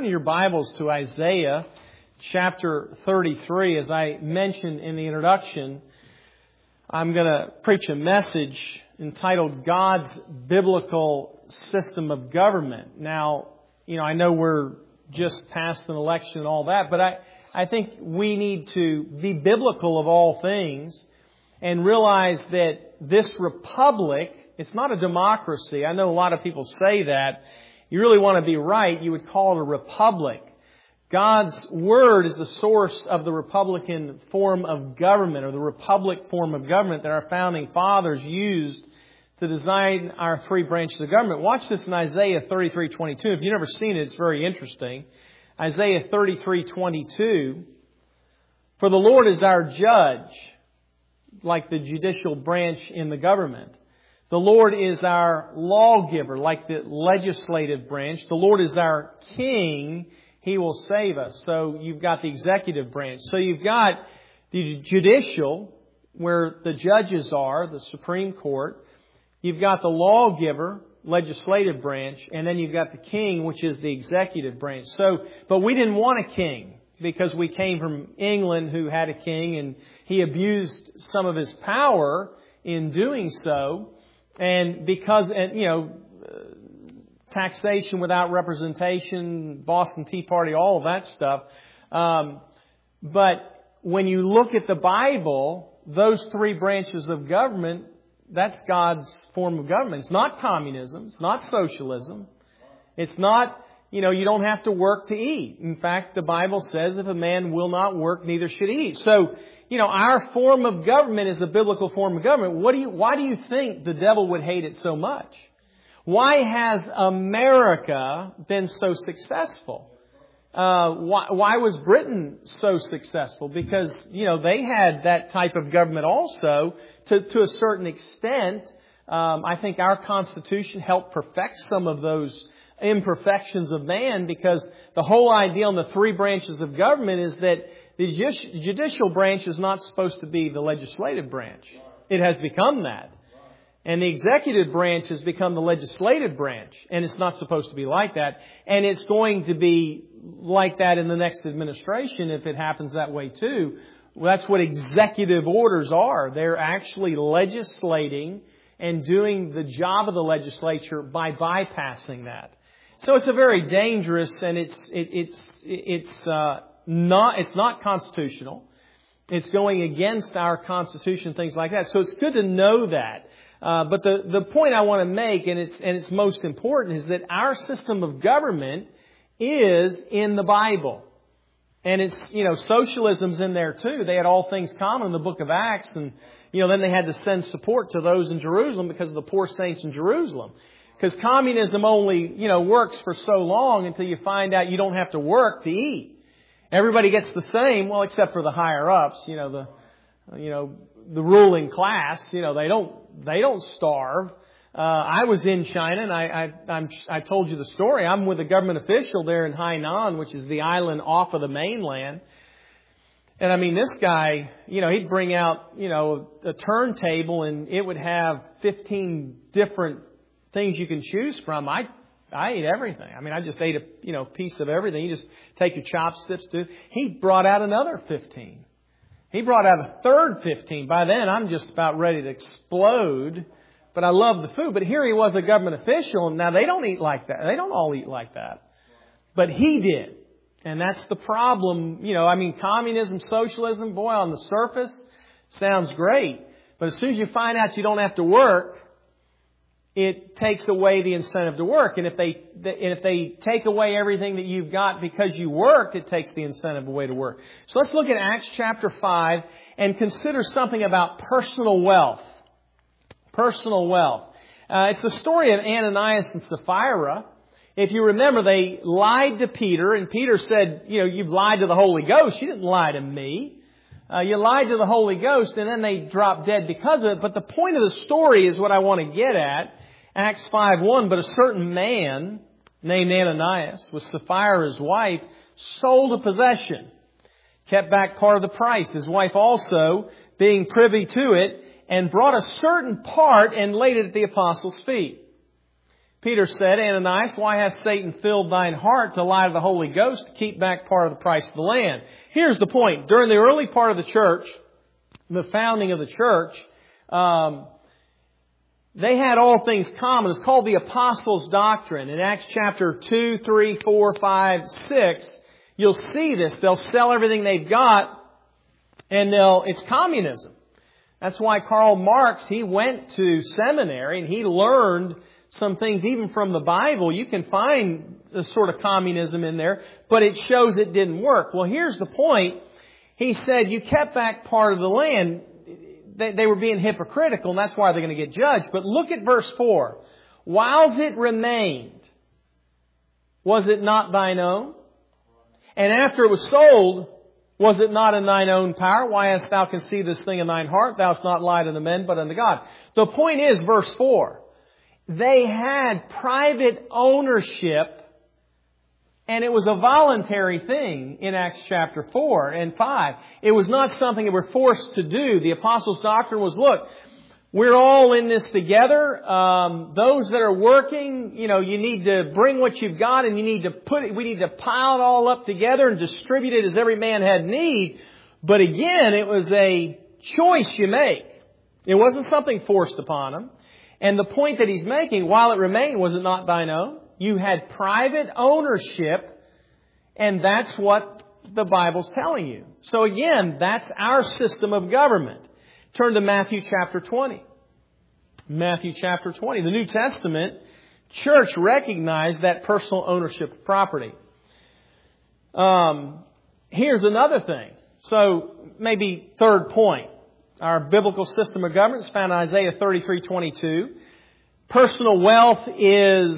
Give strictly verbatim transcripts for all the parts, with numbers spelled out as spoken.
turn your Bibles to Isaiah chapter thirty-three. As I mentioned in the introduction, I'm going to preach a message entitled God's Biblical System of Government. Now, you know, I know we're just past an election and all that, but I, I think we need to be biblical of all things and realize that this republic, it's not a democracy. I know a lot of people say that. You really want to be right, you would call it a republic. God's Word is the source of the Republican form of government, or the republic form of government that our founding fathers used to design our three branches of government. Watch this in Isaiah thirty-three twenty-two. If you've never seen it, it's very interesting. Isaiah thirty-three twenty-two. For the Lord is our judge, like the judicial branch in the government. The Lord is our lawgiver, like the legislative branch. The Lord is our king. He will save us. So you've got the executive branch. So you've got the judicial, where the judges are, the Supreme Court. You've got the lawgiver, legislative branch. And then you've got the king, which is the executive branch. So, but we didn't want a king because we came from England, who had a king, and he abused some of his power in doing so. And because, and you know, taxation without representation, Boston Tea Party, all of that stuff. Um, but when you look at the Bible, those three branches of government, that's God's form of government. It's not communism. It's not socialism. It's not, you know, you don't have to work to eat. In fact, the Bible says if a man will not work, neither should he eat. So, you know, our form of government is a biblical form of government. What do you, why do you think the devil would hate it so much? Why has America been so successful? Uh, why, why was Britain so successful? Because, you know, they had that type of government also to, to a certain extent. Um, I think our Constitution helped perfect some of those imperfections of man, because the whole idea on the three branches of government is that the judicial branch is not supposed to be the legislative branch. It has become that. And the executive branch has become the legislative branch. And it's not supposed to be like that. And it's going to be like that in the next administration if it happens that way too. Well, that's what executive orders are. They're actually legislating and doing the job of the legislature by bypassing that. So it's a very dangerous, and it's it, it's it's uh, not it's not constitutional. It's going against our Constitution, things like that. So it's good to know that. Uh, but the, the point I want to make, and it's and it's most important, is that our system of government is in the Bible. And it's, you know, socialism's in there too. They had all things common in the book of Acts. And, you know, then they had to send support to those in Jerusalem because of the poor saints in Jerusalem. Because communism only, you know, works for so long until you find out you don't have to work to eat. Everybody gets the same, well, except for the higher ups, you know, the, you know, the ruling class, you know, they don't, they don't starve. Uh, I was in China, and I, I, I'm, I told you the story. I'm with a government official there in Hainan, which is the island off of the mainland. And I mean, this guy, you know, he'd bring out, you know, a turntable, and it would have fifteen different things you can choose from. I, I ate everything. I mean, I just ate a, you know, piece of everything. You just take your chopsticks to. He brought out another fifteen. He brought out a third fifteen. By then, I'm just about ready to explode. But I love the food. But here he was, a government official. And now they don't eat like that. They don't all eat like that. But he did. And that's the problem. You know, I mean, communism, socialism, boy, on the surface, sounds great. But as soon as you find out you don't have to work, it takes away the incentive to work. And if they, and if they take away everything that you've got because you worked, it takes the incentive away to work. So let's look at Acts chapter five and consider something about personal wealth. Personal wealth. Uh, it's the story of Ananias and Sapphira. If you remember, they lied to Peter, and Peter said, you know, you've lied to the Holy Ghost. You didn't lie to me. Uh, you lied to the Holy Ghost, and then they dropped dead because of it. But the point of the story is what I want to get at. Acts five one, but a certain man named Ananias, with Sapphira his wife, sold a possession, kept back part of the price. His wife also, being privy to it, and brought a certain part and laid it at the apostles' feet. Peter said, Ananias, why has Satan filled thine heart to lie to the Holy Ghost to keep back part of the price of the land? Here's the point. During the early part of the church, the founding of the church, um, they had all things common. It's called the Apostles' Doctrine. In Acts chapter two, three, four, five, six, you'll see this. They'll sell everything they've got, and they'll, it's communism. That's why Karl Marx, he went to seminary and he learned some things even from the Bible. You can find a sort of communism in there, but it shows it didn't work. Well, here's the point. He said, you kept back part of the land. They, they were being hypocritical, and that's why they're going to get judged. But look at verse four. Whiles it remained, was it not thine own? And after it was sold, was it not in thine own power? Why hast thou conceived this thing in thine heart? Thou hast not lied unto men, but unto God. The point is, verse four. They had private ownership, and it was a voluntary thing in Acts chapter four and five. It was not something they were forced to do. The Apostles' Doctrine was, look, we're all in this together. Um, those that are working, you know, you need to bring what you've got and you need to put it, we need to pile it all up together and distribute it as every man had need. But again, it was a choice you make. It wasn't something forced upon them. And the point that he's making, while it remained, was it not thine own? You had private ownership, and that's what the Bible's telling you. So again, that's our system of government. Turn to Matthew chapter twenty. Matthew chapter twenty. The New Testament church recognized that personal ownership of property. Um, here's another thing. So maybe third point. Our biblical system of government is found in Isaiah thirty-three twenty-two. Personal wealth is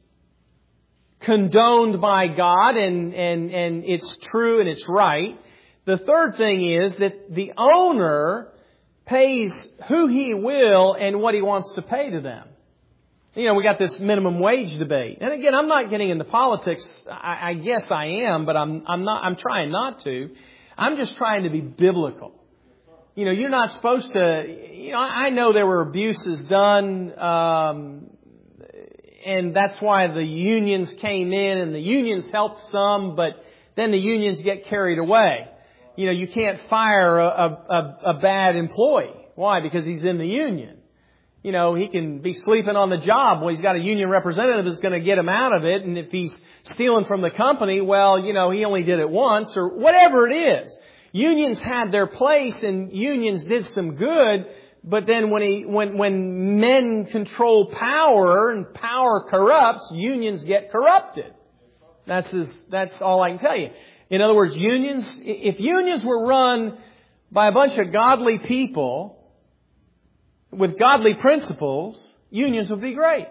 condoned by God, and, and, and it's true and it's right. The third thing is that the owner pays who he will and what he wants to pay to them. You know, we got this minimum wage debate. And again, I'm not getting into politics. I, I guess I am, but I'm, I'm not, I'm trying not to. I'm just trying to be biblical. You know, you're not supposed to, you know, I know there were abuses done, um, and that's why the unions came in, and the unions helped some, but then the unions get carried away. You know, you can't fire a, a, a bad employee. Why? Because he's in the union. You know, he can be sleeping on the job. Well, he's got a union representative that's going to get him out of it, and if he's stealing from the company, well, you know, he only did it once, or whatever it is. Unions had their place, and unions did some good, but then when he, when, when men control power and power corrupts, unions get corrupted. That's his, that's all I can tell you. In other words, unions, if unions were run by a bunch of godly people with godly principles, unions would be great.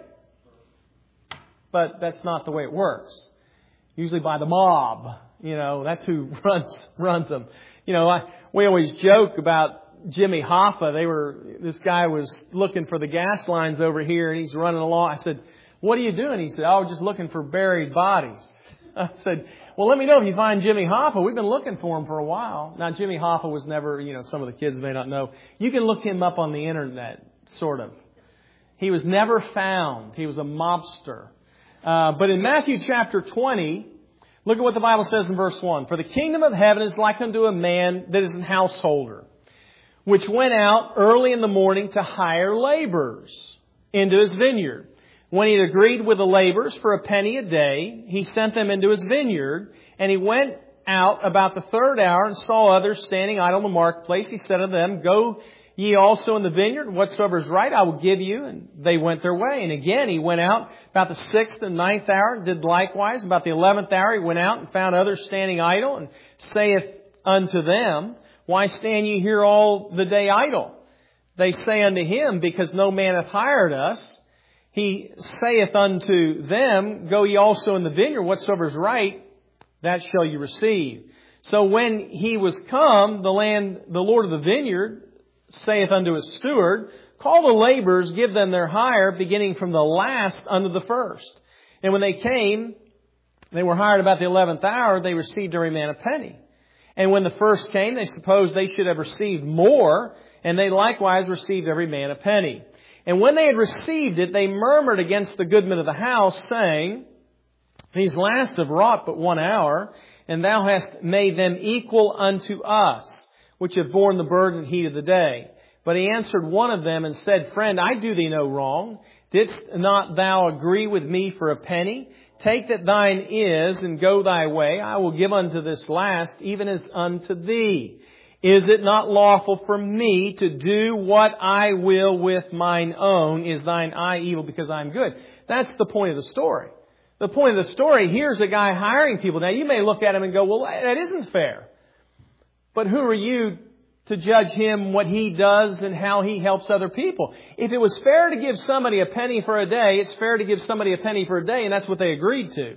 But that's not the way it works. Usually by the mob. You know, that's who runs, runs them. You know, I, we always joke about Jimmy Hoffa. They were, this guy was looking for the gas lines over here, and he's running along. I said, what are you doing? He said, oh, just looking for buried bodies. I said, well, let me know if you find Jimmy Hoffa. We've been looking for him for a while. Now, Jimmy Hoffa was never, you know, some of the kids may not know. You can look him up on the internet, sort of. He was never found. He was a mobster. Uh, but in Matthew chapter twenty, look at what the Bible says in verse one. For the kingdom of heaven is like unto a man that is an householder, which went out early in the morning to hire laborers into his vineyard. When he had agreed with the laborers for a penny a day, he sent them into his vineyard, and he went out about the third hour and saw others standing idle in the marketplace. He said to them, go ye also in the vineyard, whatsoever is right I will give you. And they went their way. And again he went out about the sixth and ninth hour, and did likewise. About the eleventh hour he went out and found others standing idle, and saith unto them, why stand ye here all the day idle? They say unto him, because no man hath hired us. He saith unto them, go ye also in the vineyard, whatsoever is right, that shall you receive. So when he was come, the land, the Lord of the vineyard saith unto his steward, call the laborers, give them their hire, beginning from the last unto the first. And when they came, they were hired about the eleventh hour, they received every man a penny. And when the first came, they supposed they should have received more, and they likewise received every man a penny. And when they had received it, they murmured against the goodman of the house, saying, These last have wrought but one hour, and thou hast made them equal unto us, which have borne the burden and heat of the day. But he answered one of them and said, Friend, I do thee no wrong. Didst not thou agree with me for a penny? Take that thine is, and go thy way. I will give unto this last, even as unto thee. Is it not lawful for me to do what I will with mine own? Is thine eye evil because I am good? That's the point of the story. The point of the story, here's a guy hiring people. Now, you may look at him and go, well, that isn't fair. But who are you to judge him, what he does, and how he helps other people? If it was fair to give somebody a penny for a day, it's fair to give somebody a penny for a day, and that's what they agreed to.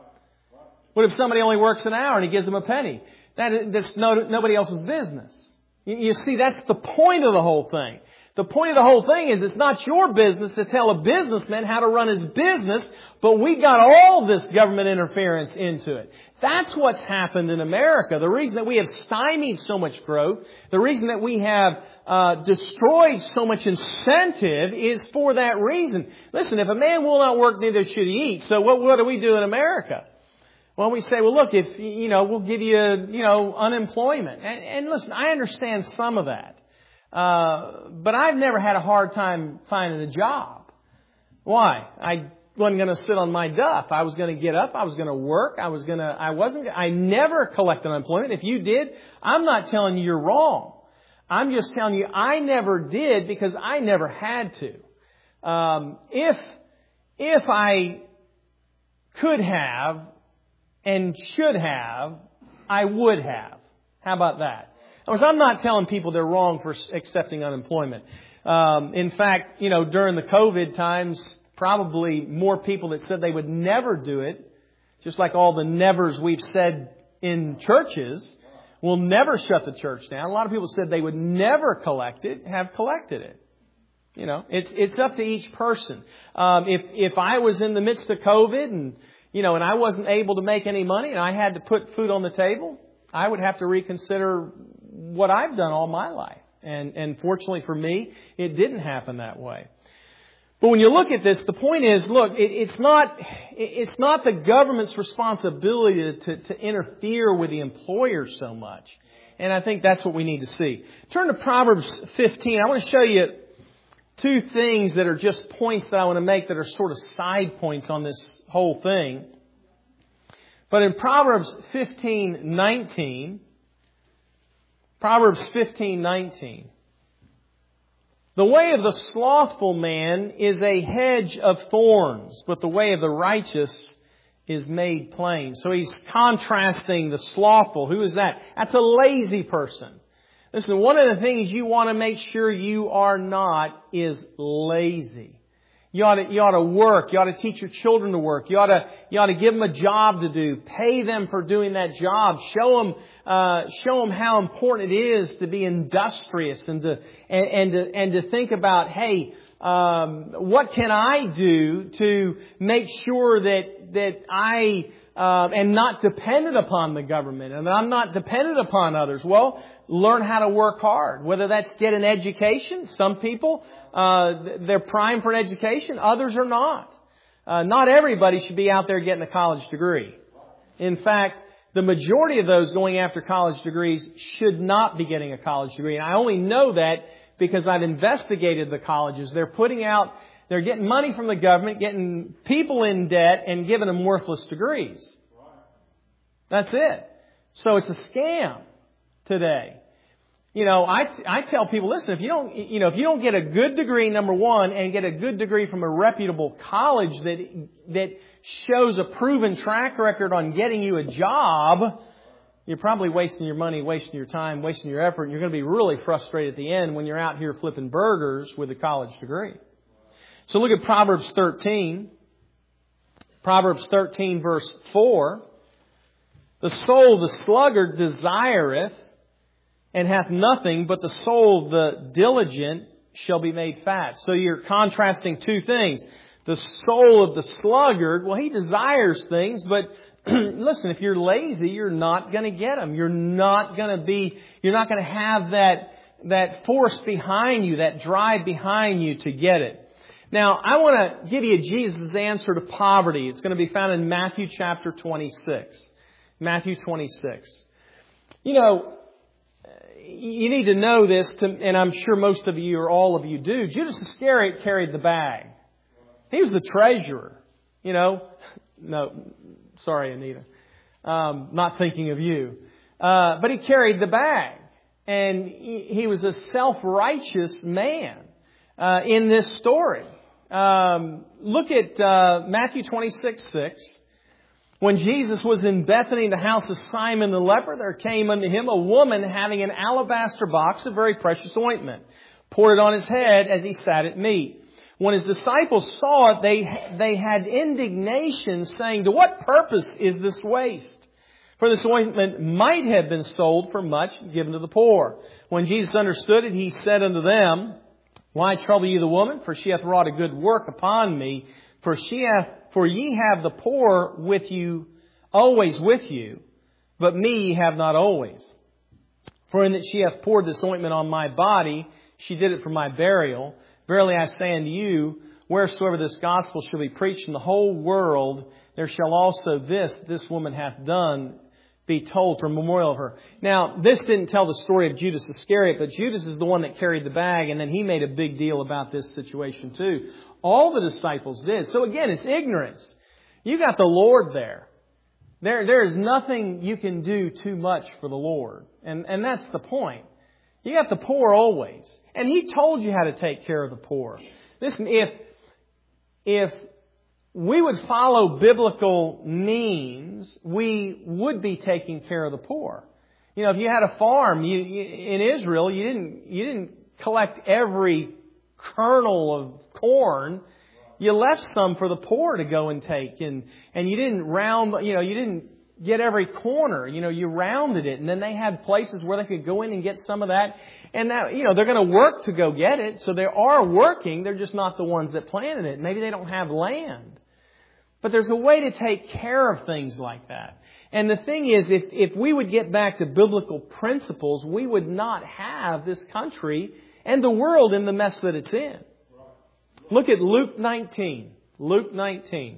What if somebody only works an hour and he gives them a penny? That, that's no, nobody else's business. You, you see, that's the point of the whole thing. The point of the whole thing is it's not your business to tell a businessman how to run his business, but we got all this government interference into it. That's what's happened in America. The reason that we have stymied so much growth, the reason that we have uh, destroyed so much incentive is for that reason. Listen, if a man will not work, neither should he eat. So what, what do we do in America? Well, we say, well, look, if, you know, we'll give you, you know, unemployment. And, and listen, I understand some of that. Uh, but I've never had a hard time finding a job. Why? I wasn't going to sit on my duff. I was going to get up. I was going to work. I was going to, I wasn't, I never collected unemployment. If you did, I'm not telling you you're wrong. I'm just telling you I never did because I never had to. Um, if, if I could have and should have, I would have. How about that? In other words, I'm not telling people they're wrong for accepting unemployment. Um, in fact, you know, during the COVID times, probably more people that said they would never do it, just like all the nevers we've said in churches, will never shut the church down. A lot of people said they would never collect it, have collected it. You know, it's it's up to each person. Um, if if I was in the midst of COVID and you know, and I wasn't able to make any money and I had to put food on the table, I would have to reconsider what I've done all my life. And, and fortunately for me, it didn't happen that way. But when you look at this, the point is, look, it, it's not, it's not the government's responsibility to, to interfere with the employer so much. And I think that's what we need to see. Turn to Proverbs fifteen. I want to show you two things that are just points that I want to make that are sort of side points on this whole thing. But in Proverbs fifteen nineteen, Proverbs fifteen nineteen, the way of the slothful man is a hedge of thorns, but the way of the righteous is made plain. So he's contrasting the slothful. Who is that? That's a lazy person. Listen, one of the things you want to make sure you are not is lazy. You ought to, you ought to work. You ought to teach your children to work. You ought to, you ought to give them a job to do. Pay them for doing that job. Show them, uh, show them how important it is to be industrious and to, and, and to, and to think about, hey, um, what can I do to make sure that, that I, uh, am not dependent upon the government and that I'm not dependent upon others? Well, learn how to work hard. Whether that's get an education. Some people, Uh, they're primed for an education. Others are not. Uh, not everybody should be out there getting a college degree. In fact, the majority of those going after college degrees should not be getting a college degree. And I only know that because I've investigated the colleges. They're putting out, they're getting money from the government, getting people in debt and giving them worthless degrees. That's it. So it's a scam today. You know, I, I tell people, listen, if you don't, you know, if you don't get a good degree, number one, and get a good degree from a reputable college that, that shows a proven track record on getting you a job, you're probably wasting your money, wasting your time, wasting your effort, and you're going to be really frustrated at the end when you're out here flipping burgers with a college degree. So look at Proverbs thirteen. Proverbs thirteen verse four. The soul of the sluggard desireth, and hath nothing, but the soul of the diligent shall be made fat. So you're contrasting two things. The soul of the sluggard, well, he desires things, but listen, if you're lazy, you're not going to get them. You're not going to be, you're not going to have that, that force behind you, that drive behind you to get it. Now, I want to give you Jesus' answer to poverty. It's going to be found in Matthew chapter twenty-six. Matthew twenty-six. You know, you need to know this, to, and I'm sure most of you or all of you do. Judas Iscariot carried the bag. He was the treasurer. You know, no, sorry, Anita. Um, not thinking of you. Uh, but he carried the bag. And he, he was a self-righteous man uh, in this story. Um, look at uh, Matthew twenty-six six. When Jesus was in Bethany in the house of Simon the leper, there came unto him a woman having an alabaster box of very precious ointment, poured it on his head as he sat at meat. When his disciples saw it, they, they had indignation, saying, to what purpose is this waste? For this ointment might have been sold for much and given to the poor. When Jesus understood it, he said unto them, why trouble ye the woman? For she hath wrought a good work upon me. For she hath, for ye have the poor with you, always with you, but me ye have not always. For in that she hath poured this ointment on my body, she did it for my burial. Verily I say unto you, wheresoever this gospel shall be preached in the whole world, there shall also this, this woman hath done, be told for a memorial of her. Now, this didn't tell the story of Judas Iscariot, but Judas is the one that carried the bag, and then he made a big deal about this situation too. All the disciples did. So again, it's ignorance. You got the Lord there. There, there is nothing you can do too much for the Lord. And, and that's the point. You got the poor always. And He told you how to take care of the poor. Listen, if, if we would follow biblical means, we would be taking care of the poor. You know, if you had a farm you, you, in Israel, you didn't, you didn't collect every kernel of corn. You left some for the poor to go and take. And, and you didn't round, you know, you didn't get every corner. You know, you rounded it. And then they had places where they could go in and get some of that. And that, you know, they're going to work to go get it. So they are working. They're just not the ones that planted it. Maybe they don't have land. But there's a way to take care of things like that. And the thing is, if, if we would get back to biblical principles, we would not have this country and the world in the mess that it's in. Look at Luke nineteen. Luke nineteen.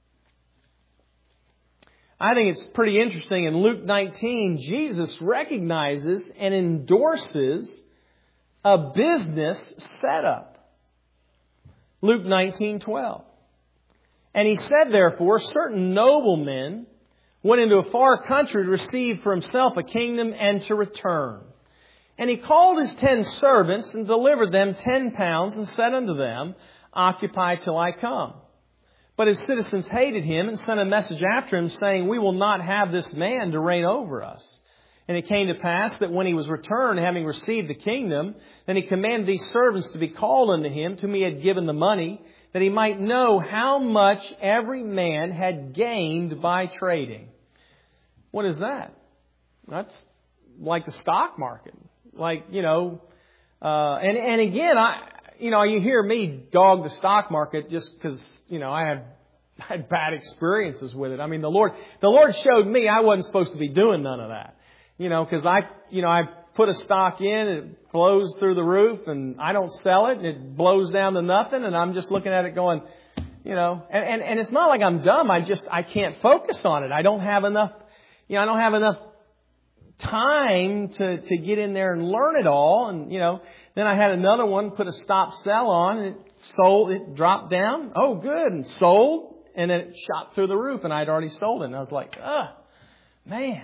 I think it's pretty interesting. In Luke nineteen, Jesus recognizes and endorses a business setup. Luke nineteen twelve. And he said, therefore, certain noblemen went into a far country to receive for himself a kingdom and to return. And he called his ten servants and delivered them ten pounds and said unto them, occupy till I come. But his citizens hated him and sent a message after him, saying, we will not have this man to reign over us. And it came to pass that when he was returned, having received the kingdom, then he commanded these servants to be called unto him, to whom he had given the money, that he might know how much every man had gained by trading. What is that? That's like the stock market. Like, you know, uh, and, and again, I, you know, you hear me dog the stock market just because, you know, I had, I had bad experiences with it. I mean, the Lord, the Lord showed me I wasn't supposed to be doing none of that. You know, because I, you know, I put a stock in, it blows through the roof, and I don't sell it, and it blows down to nothing, and I'm just looking at it going, you know, and, and, and it's not like I'm dumb. I just, I can't focus on it. I don't have enough, you know, I don't have enough time to, to get in there and learn it all. And, you know, then I had another one, put a stop sell on, and it sold, it dropped down. Oh, good. And sold. And then it shot through the roof, and I'd already sold it. And I was like, oh, man.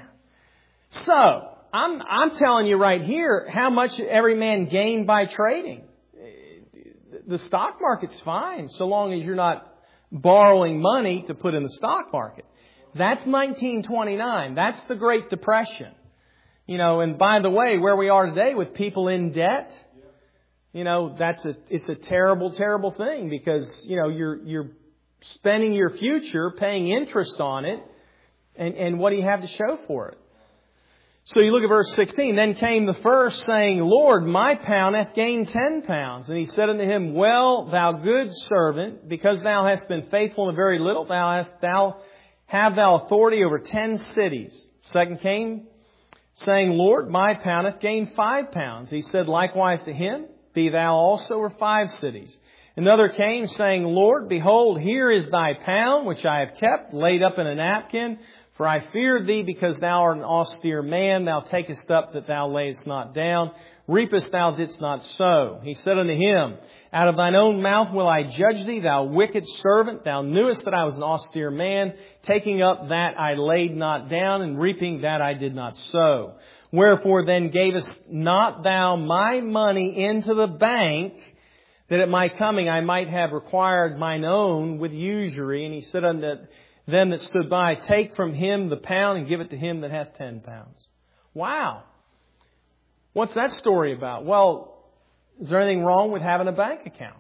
So I'm, I'm telling you right here how much every man gained by trading. The stock market's fine so long as you're not borrowing money to put in the stock market. That's nineteen twenty-nine. That's the Great Depression. You know, and by the way, where we are today with people in debt, you know, that's a, it's a terrible, terrible thing because, you know, you're, you're spending your future paying interest on it. And, and what do you have to show for it? So you look at verse sixteen. Then came the first, saying, Lord, my pound hath gained ten pounds. And he said unto him, well, thou good servant, because thou hast been faithful in a very little, thou hast thou have thou authority over ten cities. Second came, saying, Lord, my pound hath gained five pounds. He said likewise to him, Be thou also of five cities. Another came, saying, Lord, behold, here is thy pound, which I have kept, laid up in a napkin. For I feared thee, because thou art an austere man. Thou takest up that thou layest not down. Reapest thou didst not sow. He said unto him, Out of thine own mouth will I judge thee, thou wicked servant. Thou knewest that I was an austere man, taking up that I laid not down, and reaping that I did not sow. Wherefore then gavest not thou my money into the bank, that at my coming I might have required mine own with usury? And he said unto them that stood by, Take from him the pound, and give it to him that hath ten pounds. Wow. What's that story about? Well, is there anything wrong with having a bank account?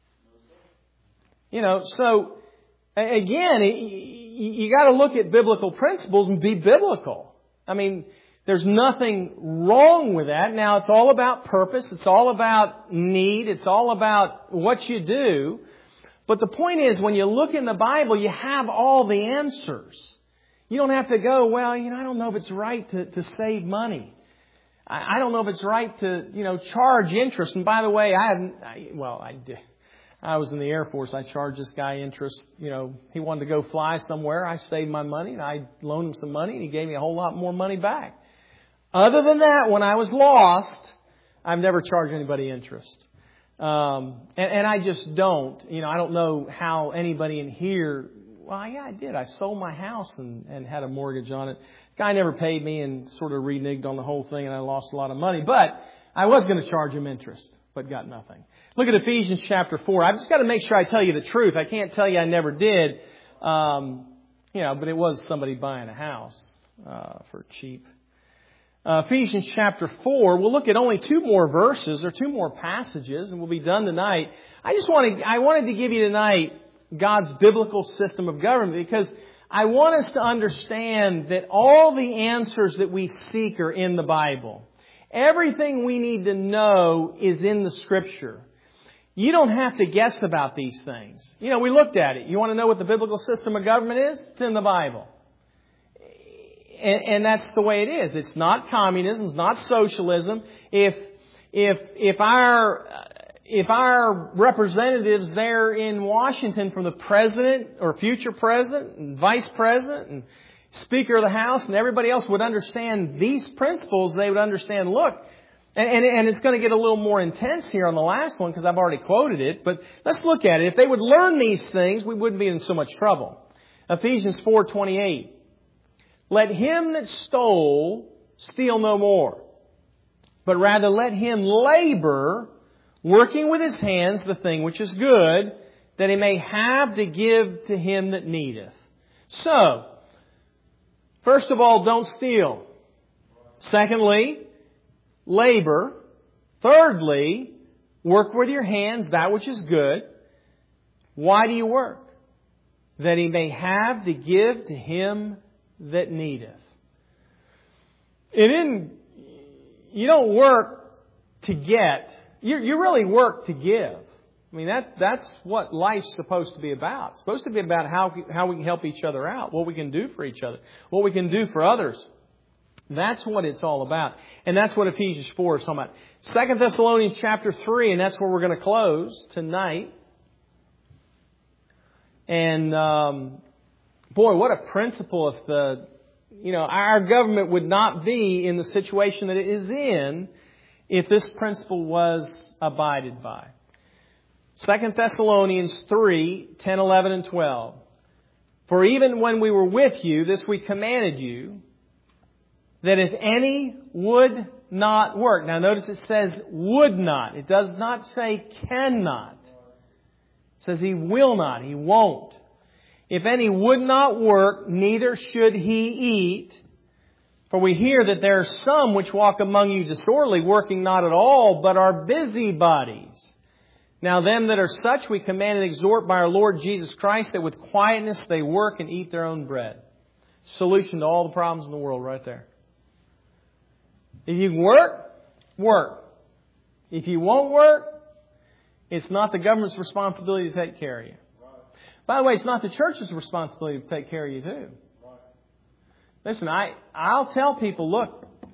You know, so again, you got to look at biblical principles and be biblical. I mean, there's nothing wrong with that. Now, it's all about purpose. It's all about need. It's all about what you do. But the point is, when you look in the Bible, you have all the answers. You don't have to go, well, you know, I don't know if it's right to, to save money. I, I don't know if it's right to, you know, charge interest. And by the way, I haven't, I, well, I did. I was in the Air Force. I charged this guy interest. You know, he wanted to go fly somewhere. I saved my money and I loaned him some money and he gave me a whole lot more money back. Other than that, when I was lost, I've never charged anybody interest. Um, and, and I just don't. You know, I don't know how anybody in here, well, yeah, I did. I sold my house and, and had a mortgage on it. Guy never paid me and sort of reneged on the whole thing and I lost a lot of money. But I was going to charge him interest, but got nothing. Look at Ephesians chapter four. I've just got to make sure I tell you the truth. I can't tell you I never did. Um, you know, but it was somebody buying a house uh, for cheap. Uh, Ephesians chapter four, we'll look at only two more verses or two more passages and we'll be done tonight. I just wanted, I wanted to give you tonight God's biblical system of government because I want us to understand that all the answers that we seek are in the Bible. Everything we need to know is in the Scripture. You don't have to guess about these things. You know, we looked at it. You want to know what the biblical system of government is? It's in the Bible. And, and that's the way it is. It's not communism. It's not socialism. If if if our if our representatives there in Washington, from the president or future president and vice president and Speaker of the House and everybody else would understand these principles, they would understand. Look, and and, and it's going to get a little more intense here on the last one because I've already quoted it. But let's look at it. If they would learn these things, we wouldn't be in so much trouble. Ephesians four twenty-eight. Let him that stole steal no more, but rather let him labor, working with his hands the thing which is good, that he may have to give to him that needeth. So, first of all, don't steal. Secondly, labor. Thirdly, work with your hands that which is good. Why do you work? That he may have to give to him that needeth. It isn't, you don't work to get, you, you really work to give. I mean, that that's what life's supposed to be about. It's supposed to be about how, how we can help each other out, what we can do for each other, what we can do for others. That's what it's all about. And that's what Ephesians four is talking about. Second Thessalonians chapter three, and that's where we're going to close tonight. And, um, boy, what a principle if the, you know, our government would not be in the situation that it is in if this principle was abided by. Second Thessalonians three, ten, eleven, and twelve. For even when we were with you, this we commanded you, that if any would not work. Now notice it says would not. It does not say cannot. It says he will not. He won't. If any would not work, neither should he eat. For we hear that there are some which walk among you disorderly, working not at all, but are busybodies. Now them that are such we command and exhort by our Lord Jesus Christ, that with quietness they work and eat their own bread. Solution to all the problems in the world right there. If you can work, work. If you won't work, it's not the government's responsibility to take care of you. By the way, it's not the church's responsibility to take care of you too. Listen, I, I'll tell people, look,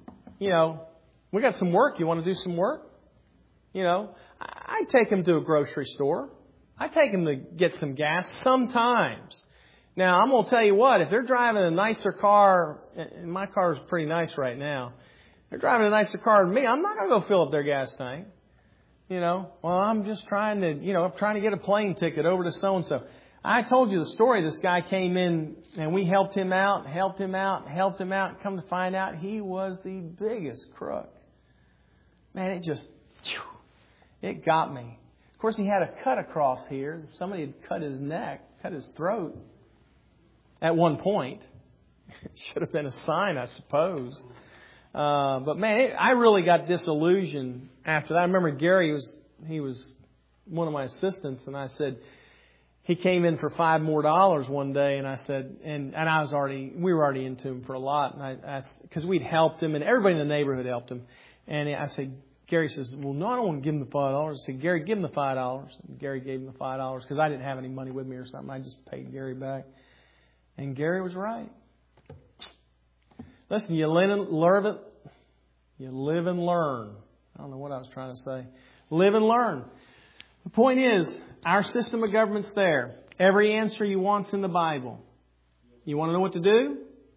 you know, we got some work. You want to do some work? You know, I, I take them to a grocery store. I take them to get some gas sometimes. Now, I'm going to tell you what, if they're driving a nicer car, and my car is pretty nice right now, they're driving a nicer car than me, I'm not going to go fill up their gas tank. You know, well, I'm just trying to, you know, I'm trying to get a plane ticket over to so-and-so. I told you the story. This guy came in and we helped him out, helped him out, helped him out. Come to find out, he was the biggest crook. Man, it just, it got me. Of course, he had a cut across here. Somebody had cut his neck, cut his throat. At one point, it should have been a sign, I suppose. Uh, but man, it, I really got disillusioned after that. I remember Gary was he was one of my assistants, and I said he came in for five more dollars one day, and I said, and and I was already we were already into him for a lot, and I because we'd helped him, and everybody in the neighborhood helped him, and I said, Gary says, well, no, I don't want to give him the five dollars. I said, Gary, give him the five dollars. And Gary gave him the five dollars because I didn't have any money with me or something. I just paid Gary back. And Gary was right. Listen, you live and learn. You live and learn. I don't know what I was trying to say. Live and learn. The point is, our system of government's there. Every answer you want's in the Bible. You want to know what to do?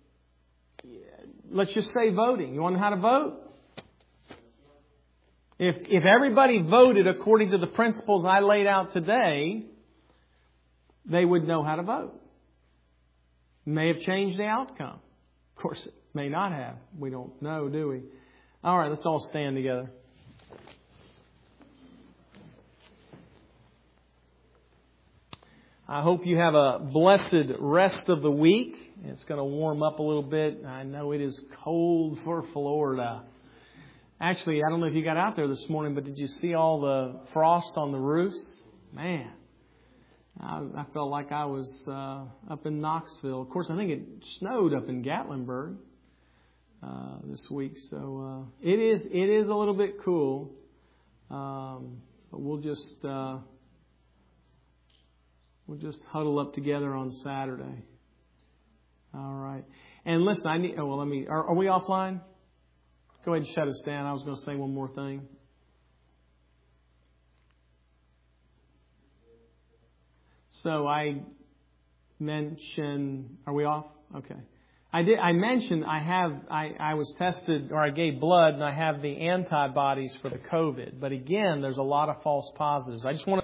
Let's just say voting. You want to know how to vote? If if everybody voted according to the principles I laid out today, they would know how to vote. May have changed the outcome. Of course, it may not have. We don't know, do we? All right, let's all stand together. I hope you have a blessed rest of the week. It's going to warm up a little bit. I know it is cold for Florida. Actually, I don't know if you got out there this morning, but did you see all the frost on the roofs? Man. I, I felt like I was uh, up in Knoxville. Of course, I think it snowed up in Gatlinburg uh, this week, so uh, it is it is a little bit cool. Um, but we'll just uh, we'll just huddle up together on Saturday. All right. And listen, I need. Oh well, let me. Are, are we offline? Go ahead and shut us down. I was going to say one more thing. So I mentioned, are we off? Okay. I did. I mentioned I have. I, I was tested, or I gave blood, and I have the antibodies for the COVID. But again, there's a lot of false positives. I just want to.